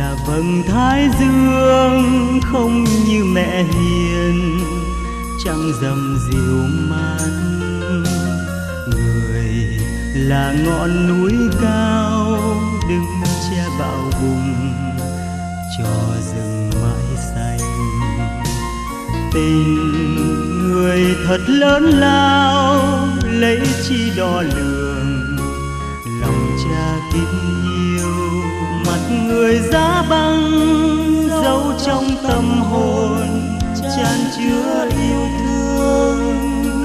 là vầng thái dương không như mẹ hiền, trăng rằm dịu mát. Người là ngọn núi cao đứng che bão bùng cho rừng mãi xanh. Tình người thật lớn lao lấy chi đo lường, lòng cha kính yêu mặt người giá băng, giấu trong tâm hồn chan chứa yêu thương.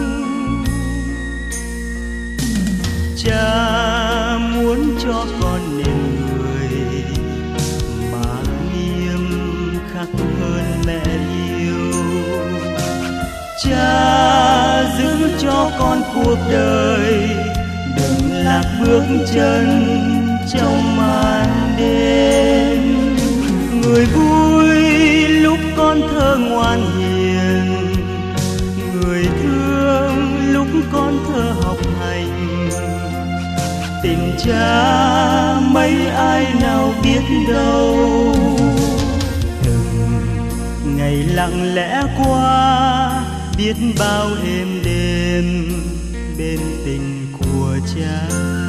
Cha muốn cho con nên người mà nghiêm khắc hơn mẹ yêu. Cha giữ cho con cuộc đời đừng lạc bước chân trong màn đêm. Người vui lúc con thơ ngoan hiền, người thương lúc con thơ học hành. Tình cha mấy ai nào biết đâu, từng ngày lặng lẽ qua biết bao êm đêm bên tình của cha.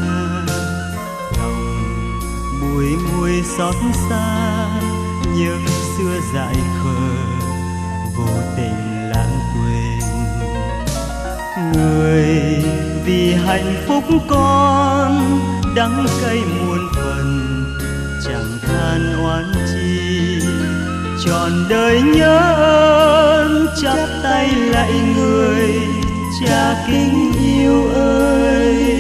Lòng bùi ngùi xót xa nhớ xưa dại khờ vô tình lãng quên. Người vì hạnh phúc con đắng cay muôn phần, chẳng than oán chi trọn đời nhớ ơn. Chắp tay lạy người cha kính yêu ơi.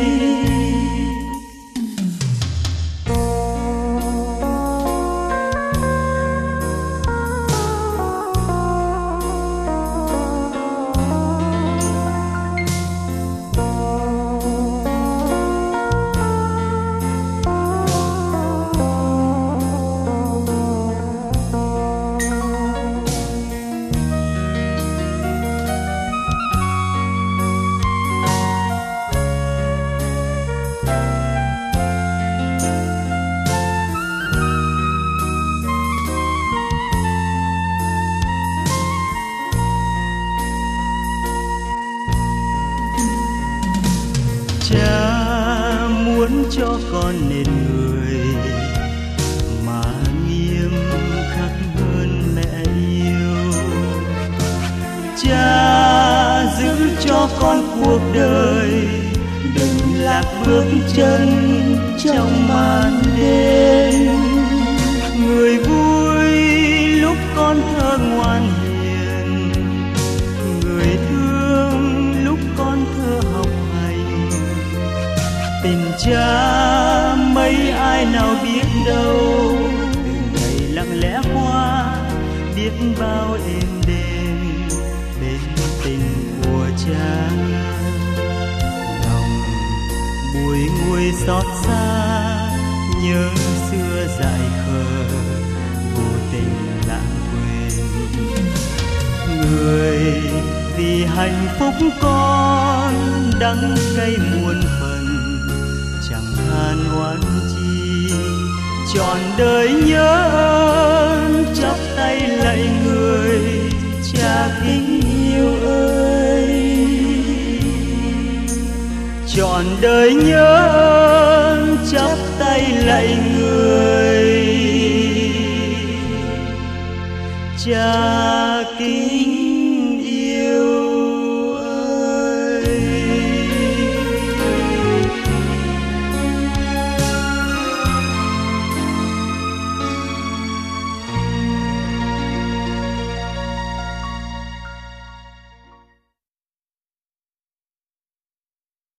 Cha muốn cho con nên người mà nghiêm khắc hơn mẹ yêu. Cha giữ cho con cuộc đời đừng lạc bước chân trong màn đêm. Người vui lúc con thơ ngoan hiền, người thương lúc con thơ học hành. Tình cha mấy ai nào biết đâu, từng ngày lặng lẽ qua biết bao êm đêm bên tình của cha. Lòng bùi ngùi xót xa nhớ xưa dại khờ vô tình lãng quên. Người vì hạnh phúc con đắng cay muôn phần, chẳng than oán chi trọn đời nhớ ơn. Chắp tay lạy người cha kính yêu ơi. Trọn đời nhớ ơn. Chắp tay lạy người cha kính